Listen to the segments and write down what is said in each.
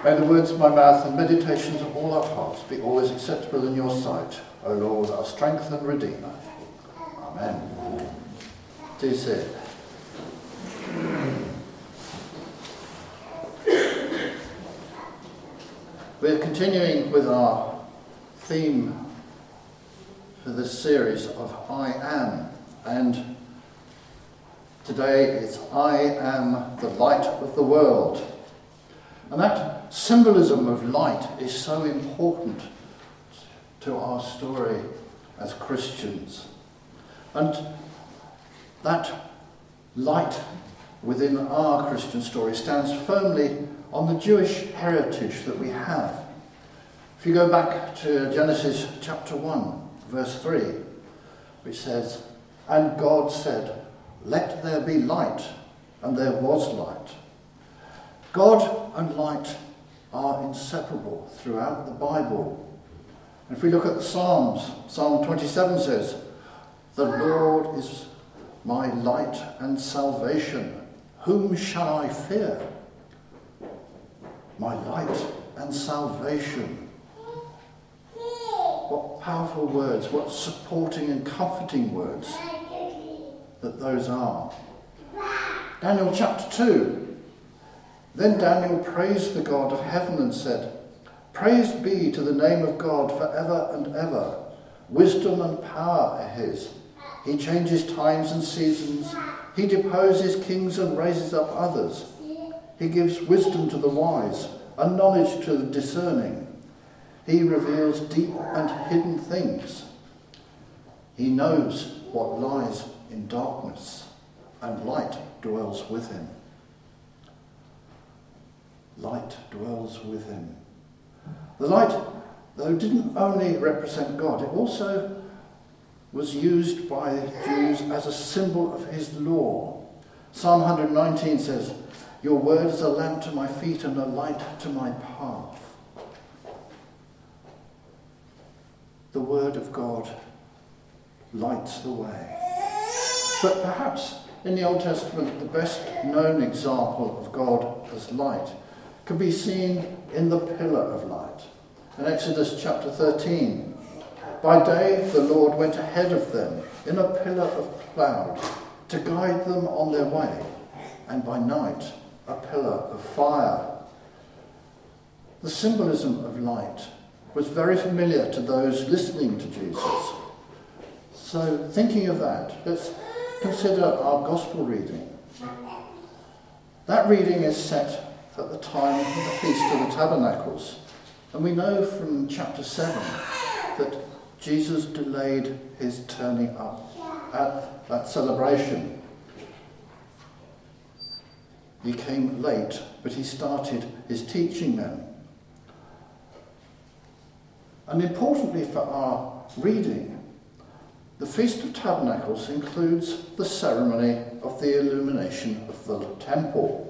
May the words of my mouth and meditations of all our hearts be always acceptable in your sight, O Lord, our strength and Redeemer. Amen. Do sit. We're continuing with our theme for this series of I Am, and today it's I am the light of the world. And that symbolism of light is so important to our story as Christians. And that light within our Christian story stands firmly on the Jewish heritage that we have. If you go back to Genesis chapter 1, verse 3, which says, "And God said, let there be light, and there was light." God and light are inseparable throughout the Bible. And if we look at the Psalms, Psalm 27 says, "The Lord is my light and salvation. Whom shall I fear?" My light and salvation. What powerful words, what supporting and comforting words that those are. Daniel chapter 2. Then Daniel praised the God of heaven and said, "Praise be to the name of God forever and ever. Wisdom and power are his. He changes times and seasons. He deposes kings and raises up others. He gives wisdom to the wise and knowledge to the discerning. He reveals deep and hidden things. He knows what lies in darkness, and light dwells with him." Light dwells with him. The light, though, didn't only represent God, it also was used by Jews as a symbol of his law. Psalm 119 says, "Your word is a lamp to my feet and a light to my path." The word of God lights the way. But perhaps in the Old Testament, the best known example of God as light can be seen in the pillar of light. In Exodus chapter 13, "By day the Lord went ahead of them in a pillar of cloud to guide them on their way, and by night a pillar of fire." The symbolism of light was very familiar to those listening to Jesus. So thinking of that, let's consider our gospel reading. That reading is set at the time of the Feast of the Tabernacles. And we know from chapter 7 that Jesus delayed his turning up at that celebration. He came late, but he started his teaching then. And importantly for our reading, the Feast of Tabernacles includes the ceremony of the illumination of the temple.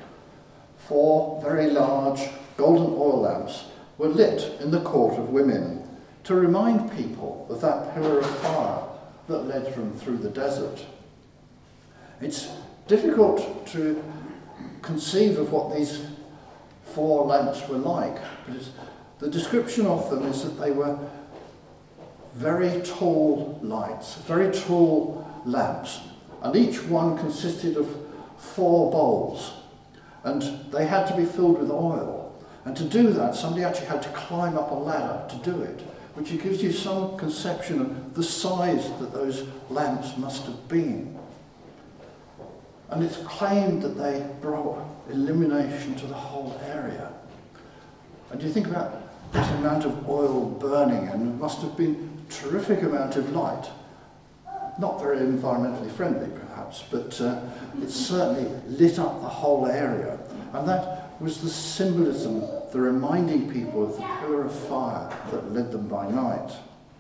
4 very large golden oil lamps were lit in the court of women to remind people of that pillar of fire that led them through the desert. It's difficult to conceive of what these 4 lamps were like, but the description of them is that they were very tall lights, very tall lamps, and each one consisted of 4 bowls. And they had to be filled with oil. And to do that, somebody actually had to climb up a ladder to do it, which gives you some conception of the size that those lamps must have been. And it's claimed that they brought illumination to the whole area. And you think about this amount of oil burning, and it must have been a terrific amount of light. Not very environmentally friendly, perhaps, but it certainly lit up the whole area. And that was the symbolism, the reminding people of the pillar of fire that led them by night.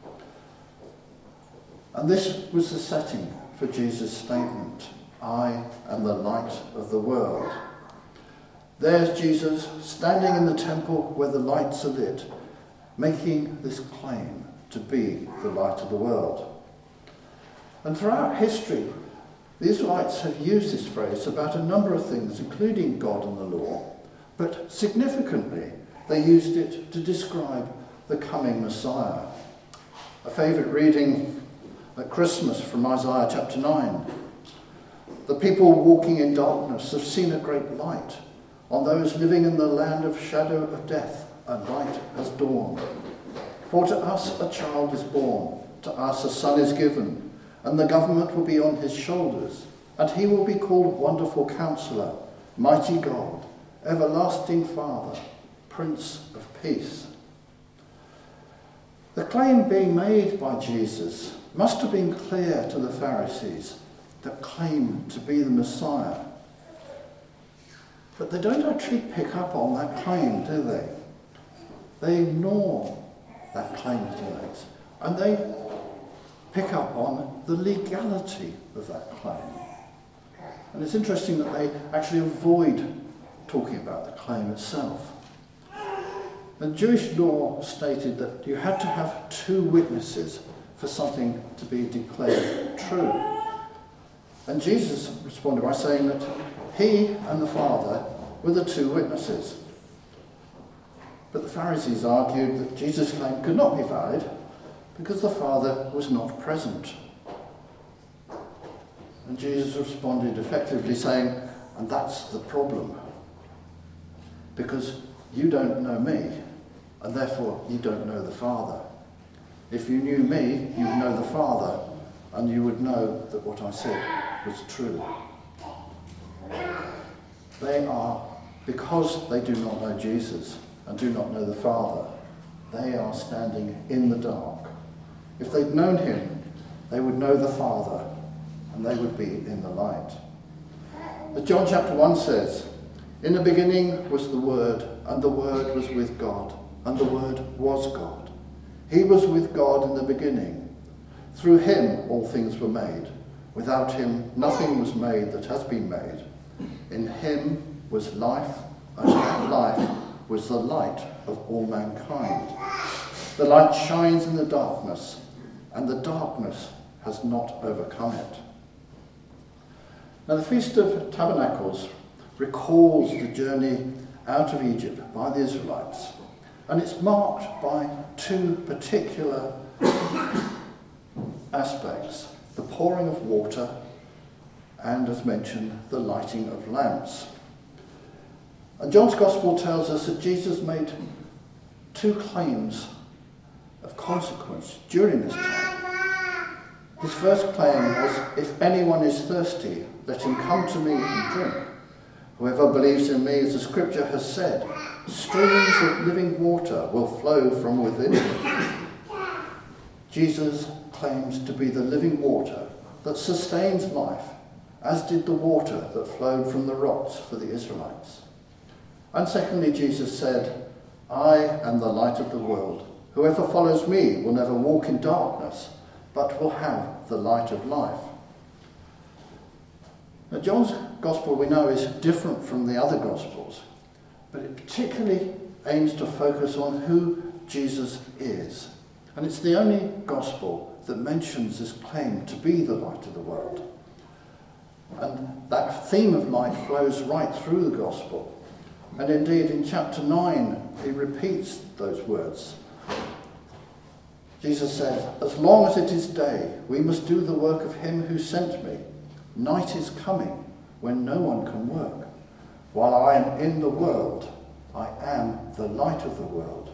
And this was the setting for Jesus' statement, "I am the light of the world." There's Jesus standing in the temple where the lights are lit, making this claim to be the light of the world. And throughout history, the Israelites have used this phrase about a number of things, including God and the law, But significantly, they used it to describe the coming Messiah. A favourite reading at Christmas from Isaiah chapter 9. The people walking in darkness have seen a great light. On those living in the land of shadow of death, a light has dawned. For to us a child is born, to us a son is given, and the government will be on his shoulders, and he will be called Wonderful Counselor, Mighty God, Everlasting Father, Prince of Peace. The claim being made by Jesus must have been clear to the Pharisees that claimed to be the Messiah. But they don't actually pick up on that claim, do they? They ignore that claim that he makes, and they pick up on the legality of that claim. And it's interesting that they actually avoid talking about the claim itself. The Jewish law stated that you had to have 2 witnesses for something to be declared true. And Jesus responded by saying that he and the Father were the 2 witnesses. But the Pharisees argued that Jesus' claim could not be valid because the Father was not present. And Jesus responded effectively saying, and that's the problem. Because you don't know me, and therefore you don't know the Father. If you knew me, you would know the Father, and you would know that what I said was true. Because they do not know Jesus and do not know the Father, they are standing in the dark. If they'd known him, they would know the Father, and they would be in the light. As John chapter 1 says, in the beginning was the Word, and the Word was with God, and the Word was God. He was with God in the beginning. Through him all things were made. Without him nothing was made that has been made. In him was life, and that life was the light of all mankind. The light shines in the darkness, and the darkness has not overcome it. Now the Feast of Tabernacles recalls the journey out of Egypt by the Israelites, and it's marked by 2 particular aspects: the pouring of water and, as mentioned, the lighting of lamps. And John's Gospel tells us that Jesus made 2 claims of consequence during this time. His first claim was, if anyone is thirsty, let him come to me and drink. Whoever believes in me, as the scripture has said, streams of living water will flow from within him. Jesus claims to be the living water that sustains life, as did the water that flowed from the rocks for the Israelites. And secondly, Jesus said, I am the light of the world. Whoever follows me will never walk in darkness, but will have the light of life. Now, John's Gospel, we know, is different from the other Gospels, but it particularly aims to focus on who Jesus is. And it's the only Gospel that mentions this claim to be the light of the world. And that theme of light flows right through the Gospel. And indeed, in chapter 9, he repeats those words. Jesus says, as long as it is day, we must do the work of him who sent me. Night is coming when no one can work. While I am in the world, I am the light of the world.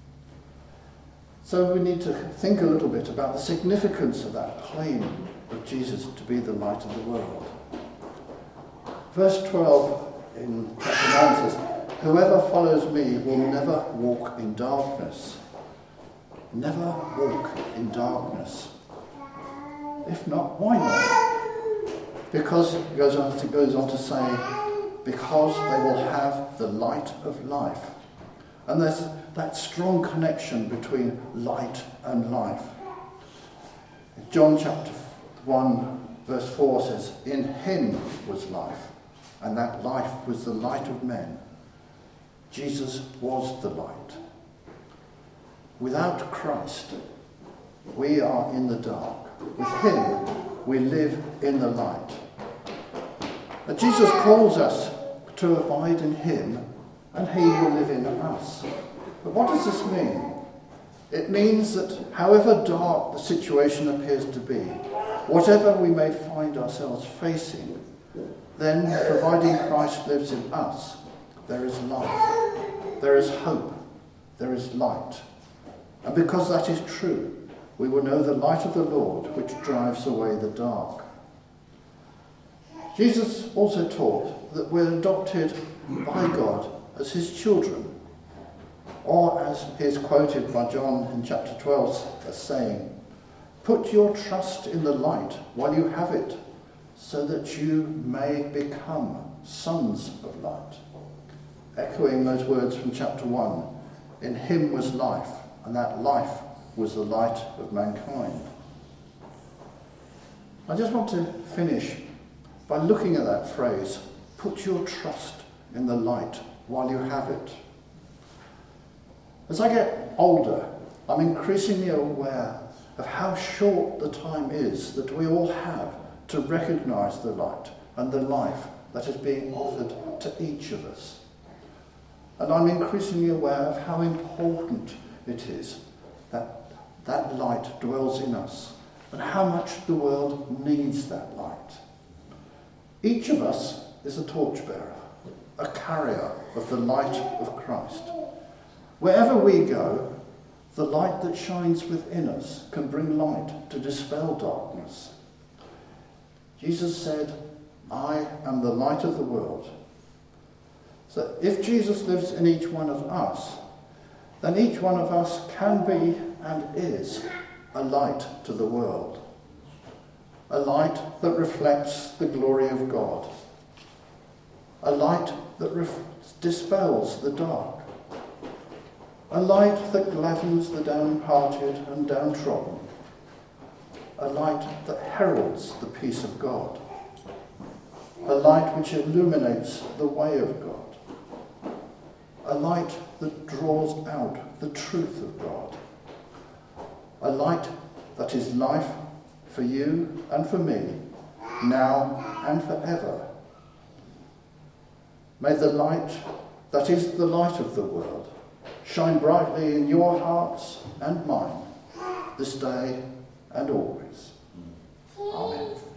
So we need to think a little bit about the significance of that claim of Jesus to be the light of the world. Verse 12 in chapter 9 says, whoever follows me will never walk in darkness. Never walk in darkness. If not, why not? Because it goes on to say, because they will have the light of life. And there's that strong connection between light and life. John chapter 1 verse 4 says, in him was life, and that life was the light of men. Jesus was the light. Without Christ, we are in the dark. With him, we live in the light. And Jesus calls us to abide in him and he will live in us. But what does this mean? It means that however dark the situation appears to be, whatever we may find ourselves facing, then, providing Christ lives in us, there is life, there is hope, there is light. And because that is true, we will know the light of the Lord which drives away the dark. Jesus also taught that we're adopted by God as his children, or as he is quoted by John in chapter 12 as saying, "Put your trust in the light while you have it, so that you may become sons of light." Echoing those words from chapter 1, "In him was life, and that life was the light of mankind." I just want to finish by looking at that phrase, "Put your trust in the light while you have it." As I get older, I'm increasingly aware of how short the time is that we all have to recognise the light and the life that is being offered to each of us. And I'm increasingly aware of how important it is that that light dwells in us and how much the world needs that light. Each of us is a torchbearer, a carrier of the light of Christ. Wherever we go, the light that shines within us can bring light to dispel darkness. Jesus said, "I am the light of the world." So if Jesus lives in each one of us, then each one of us can be and is a light to the world. A light that reflects the glory of God. A light that dispels the dark. A light that gladdens the downhearted and downtrodden. A light that heralds the peace of God. A light which illuminates the way of God. A light that draws out the truth of God. A light that is life for you and for me, now and forever. May the light that is the light of the world shine brightly in your hearts and mine, this day and always. Amen.